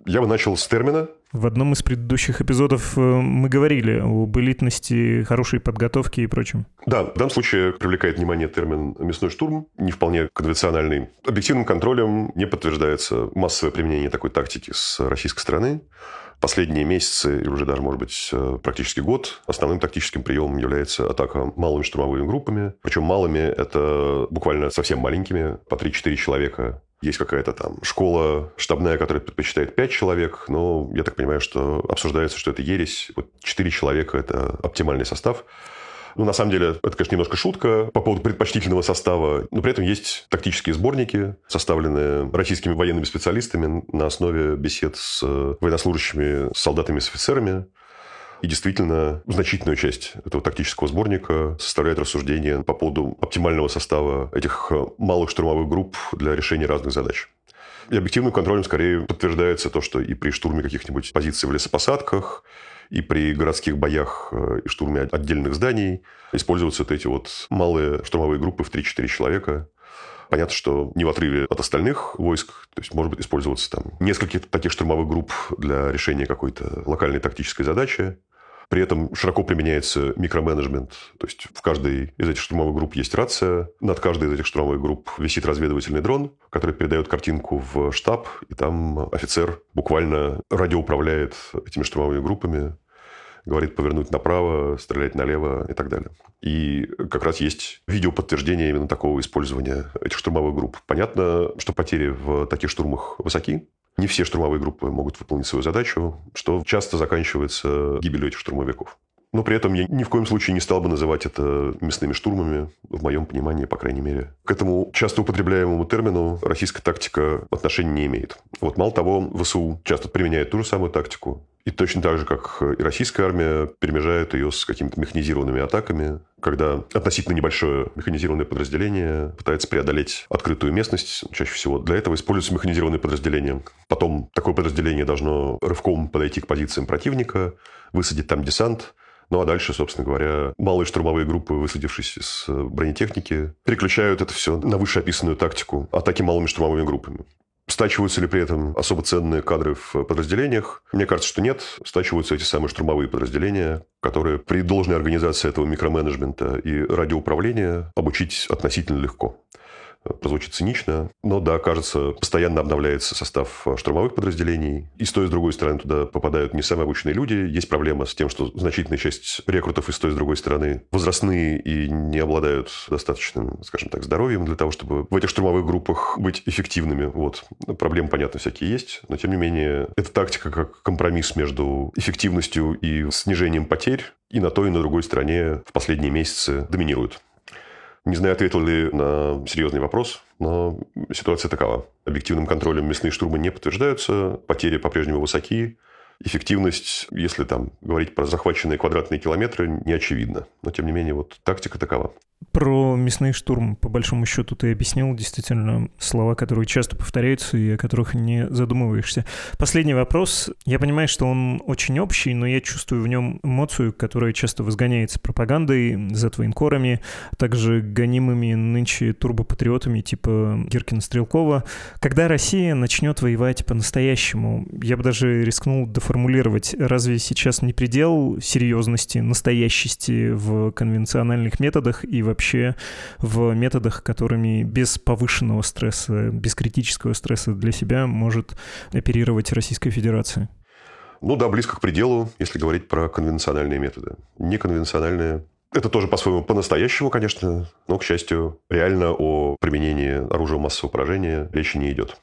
Я бы начал с термина. В одном из предыдущих эпизодов мы говорили об элитности, хорошей подготовке и прочем. Да, в данном случае привлекает внимание термин «мясной штурм», не вполне конвенциональный. Объективным контролем не подтверждается массовое применение такой тактики с российской стороны. Последние месяцы, или уже даже, может быть, практически год, основным тактическим приемом является атака малыми штурмовыми группами. Причем малыми – это буквально совсем маленькими, по три-четыре человека. Есть какая-то там школа штабная, которая предпочитает пять человек, но я так понимаю, что обсуждается, что это ересь. Вот четыре человека – это оптимальный состав. Ну, на самом деле, это, конечно, немножко шутка по поводу предпочтительного состава, но при этом есть тактические сборники, составленные российскими военными специалистами на основе бесед с военнослужащими, с солдатами, с офицерами. И действительно, значительную часть этого тактического сборника составляет рассуждение по поводу оптимального состава этих малых штурмовых групп для решения разных задач. И объективным контролем скорее подтверждается то, что и при штурме каких-нибудь позиций в лесопосадках, и при городских боях и штурме отдельных зданий используются вот эти вот малые штурмовые группы в три-четыре человека. Понятно, что не в отрыве от остальных войск. То есть, может быть, использоваться там несколько таких штурмовых групп для решения какой-то локальной тактической задачи. При этом широко применяется микроменеджмент. То есть, в каждой из этих штурмовых групп есть рация. Над каждой из этих штурмовых групп висит разведывательный дрон, который передает картинку в штаб. И там офицер буквально радиоуправляет этими штурмовыми группами. Говорит повернуть направо, стрелять налево и так далее. И как раз есть видеоподтверждение именно такого использования этих штурмовых групп. Понятно, что потери в таких штурмах высоки. Не все штурмовые группы могут выполнить свою задачу, что часто заканчивается гибелью этих штурмовиков. Но при этом я ни в коем случае не стал бы называть это мясными штурмами, в моем понимании, по крайней мере. К этому часто употребляемому термину российская тактика отношения не имеет. Вот мало того, ВСУ часто применяет ту же самую тактику. И точно так же, как и российская армия, перемежает ее с какими-то механизированными атаками, когда относительно небольшое механизированное подразделение пытается преодолеть открытую местность. Чаще всего для этого используется механизированное подразделение. Потом такое подразделение должно рывком подойти к позициям противника, высадить там десант. Ну, а дальше, собственно говоря, малые штурмовые группы, высадившись из бронетехники, переключают это все на вышеописанную тактику атаки малыми штурмовыми группами. Стачиваются ли при этом особо ценные кадры в подразделениях? Мне кажется, что нет. Стачиваются эти самые штурмовые подразделения, которые при должной организации этого микроменеджмента и радиоуправления обучить относительно легко. Прозвучит цинично, но да, кажется, постоянно обновляется состав штурмовых подразделений. И с той, и с другой стороны туда попадают не самые обычные люди. Есть проблема с тем, что значительная часть рекрутов и с той, и с другой стороны возрастные и не обладают достаточным, скажем так, здоровьем для того, чтобы в этих штурмовых группах быть эффективными. Вот. Проблемы, понятно, всякие есть, но тем не менее, эта тактика как компромисс между эффективностью и снижением потерь и на той, и на другой стороне в последние месяцы доминирует. Не знаю, ответил ли на серьезный вопрос, но ситуация такова. Объективным контролем мясные штурмы не подтверждаются, потери по-прежнему высоки. Эффективность, если там говорить про захваченные квадратные километры, не очевидна. Но, тем не менее, вот тактика такова. Про мясной штурм, по большому счету, ты объяснил действительно слова, которые часто повторяются и о которых не задумываешься. Последний вопрос. Я понимаю, что он очень общий, но я чувствую в нем эмоцию, которая часто возгоняется пропагандой, зет-военкорами, а также гонимыми нынче турбопатриотами типа Гиркина-Стрелкова. Когда Россия начнет воевать по-настоящему, я бы даже рискнул доформулировать, разве сейчас не предел серьезности, настоящести в конвенциональных методах и вообще в методах, которыми без повышенного стресса, без критического стресса для себя может оперировать Российская Федерация? Ну да, близко к пределу, если говорить про конвенциональные методы. Неконвенциональные – это тоже по-своему по-настоящему, конечно, но, к счастью, реально о применении оружия массового поражения речи не идет.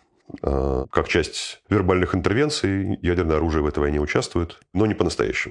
Как часть вербальных интервенций ядерное оружие в этой войне участвует, но не по-настоящему.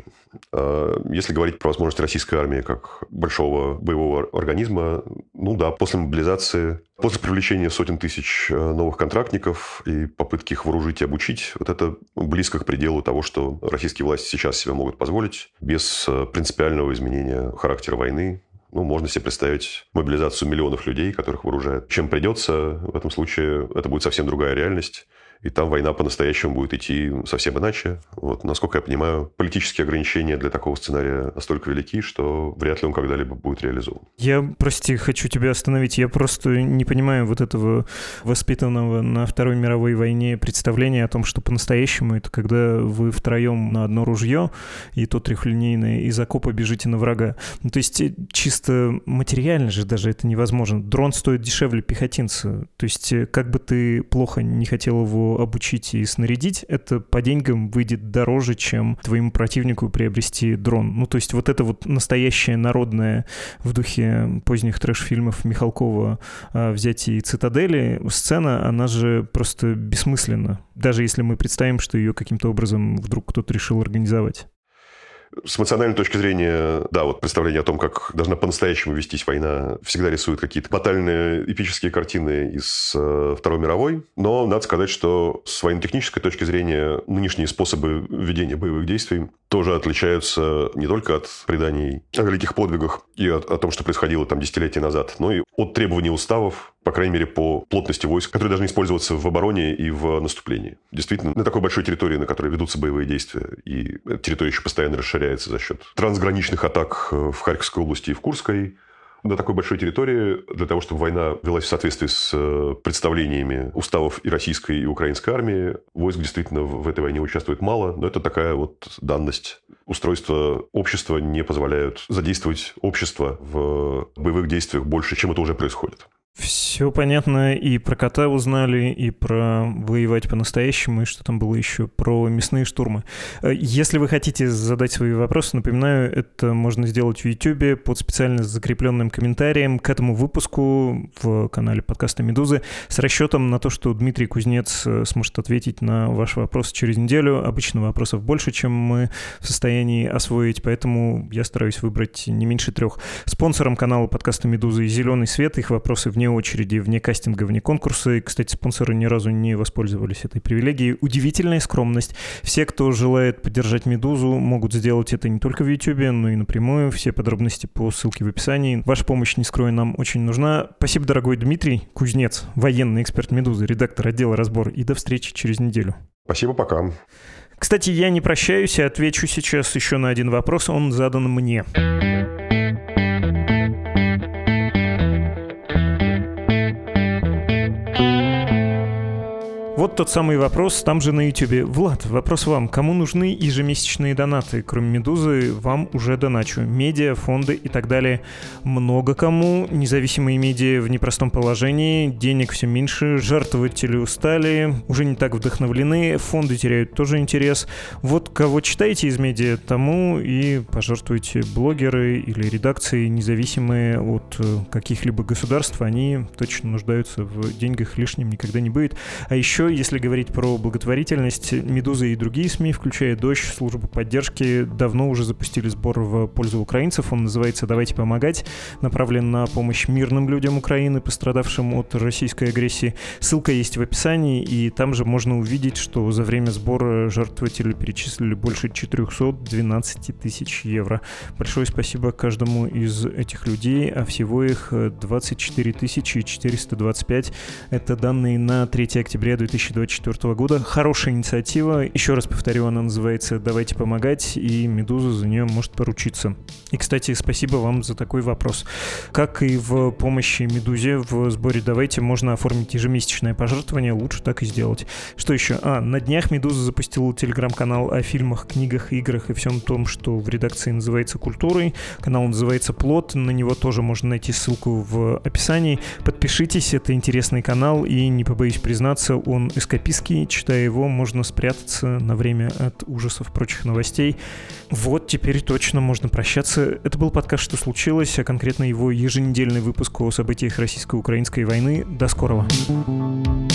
Если говорить про возможность российской армии как большого боевого организма, ну да, после мобилизации, после привлечения сотен тысяч новых контрактников и попытки их вооружить и обучить, вот это близко к пределу того, что российские власти сейчас себе могут позволить без принципиального изменения характера войны. Ну, можно себе представить мобилизацию миллионов людей, которых вооружают. Чем придется, в этом случае это будет совсем другая реальность. и там война по-настоящему будет идти совсем иначе. Вот, насколько я понимаю, политические ограничения для такого сценария настолько велики, что вряд ли он когда-либо будет реализован. Я, прости, хочу тебя остановить. Я просто не понимаю вот этого воспитанного на Второй мировой войне представления о том, что по-настоящему это когда вы втроем на одно ружье, и то трехлинейное, из окопа бежите на врага. Ну, то есть чисто материально же даже это невозможно. Дрон стоит дешевле пехотинца. То есть как бы ты плохо не хотел его обучить и снарядить, это по деньгам выйдет дороже, чем твоему противнику приобрести дрон. Ну, то есть вот это вот настоящее народное в духе поздних трэш-фильмов Михалкова «Взятие цитадели» сцена, она же просто бессмысленна. Даже если мы представим, что ее каким-то образом вдруг кто-то решил организовать. С эмоциональной точки зрения, да, вот представление о том, как должна по-настоящему вестись война, всегда рисуют какие-то батальные эпические картины из э, Второй мировой. Но надо сказать, что с военно-технической точки зрения нынешние способы ведения боевых действий тоже отличаются не только от преданий о великих подвигах и о, о том, что происходило там десятилетия назад, но и от требований уставов, по крайней мере, по плотности войск, которые должны использоваться в обороне и в наступлении. Действительно, на такой большой территории, на которой ведутся боевые действия, и эта территория еще постоянно расширяется за счет трансграничных атак в Харьковской области и в Курской, на такой большой территории, для того, чтобы война велась в соответствии с представлениями уставов и российской, и украинской армии, войск действительно в этой войне участвует мало, но это такая вот данность. Устройства общества не позволяют задействовать общество в боевых действиях больше, чем это уже происходит. Все понятно, и про кота узнали, и про воевать по-настоящему, и что там было еще, про мясные штурмы. Если вы хотите задать свои вопросы, напоминаю, это можно сделать в Ютубе под специально закрепленным комментарием к этому выпуску в канале подкаста «Медузы» с расчетом на то, что Дмитрий Кузнец сможет ответить на ваши вопросы через неделю. Обычно вопросов больше, чем мы в состоянии освоить, поэтому я стараюсь выбрать не меньше трех. Спонсором канала подкаста «Медузы» «Зеленый свет», их вопросы вне очереди, вне кастинга, вне конкурса. И, кстати, спонсоры ни разу не воспользовались этой привилегией. Удивительная скромность. Все, кто желает поддержать «Медузу», могут сделать это не только в Ютубе, но и напрямую. Все подробности по ссылке в описании. Ваша помощь, не скрою, нам очень нужна. Спасибо, дорогой Дмитрий Кузнец, военный эксперт «Медузы», редактор отдела «Разбор». И до встречи через неделю. Спасибо, пока. Кстати, я не прощаюсь и отвечу сейчас еще на один вопрос. Он задан мне. Вот тот самый вопрос, там же на Ютубе. Влад, вопрос вам. Кому нужны ежемесячные донаты? Кроме «Медузы», вам уже доначу. Медиа, фонды и так далее. Много кому. Независимые медиа в непростом положении. Денег все меньше. Жертвователи устали. Уже не так вдохновлены. Фонды теряют тоже интерес. Вот кого читаете из медиа, тому и пожертвуйте. Блогеры или редакции, независимые от каких-либо государств, они точно нуждаются в деньгах. Лишним никогда не будет. А еще, если говорить про благотворительность, «Медуза» и другие СМИ, включая «Дождь», службу поддержки, давно уже запустили сбор в пользу украинцев. Он называется «Давайте помогать», направлен на помощь мирным людям Украины, пострадавшим от российской агрессии. Ссылка есть в описании, и там же можно увидеть, что за время сбора жертвователи перечислили больше четыреста двенадцать тысяч евро. Большое спасибо каждому из этих людей, а всего их двадцать четыре тысячи четыреста двадцать пять. Это данные на третье октября две тысячи двадцать четвёртого года. Хорошая инициатива. Еще раз повторю, она называется «Давайте помогать», и «Медуза» за нее может поручиться. И, кстати, спасибо вам за такой вопрос. Как и в помощи «Медузе», в сборе «Давайте» можно оформить ежемесячное пожертвование, лучше так и сделать. Что еще? А, на днях «Медуза» запустила телеграм-канал о фильмах, книгах, играх и всем том, что в редакции называется «Культурой». Канал называется «Плот», на него тоже можно найти ссылку в описании. Подпишитесь, это интересный канал, и, не побоюсь признаться, он эскапистский, читая его, можно спрятаться на время от ужасов прочих новостей. Вот, теперь точно можно прощаться. Это был подкаст «Что случилось?», а конкретно его еженедельный выпуск о событиях российско-украинской войны. До скорого.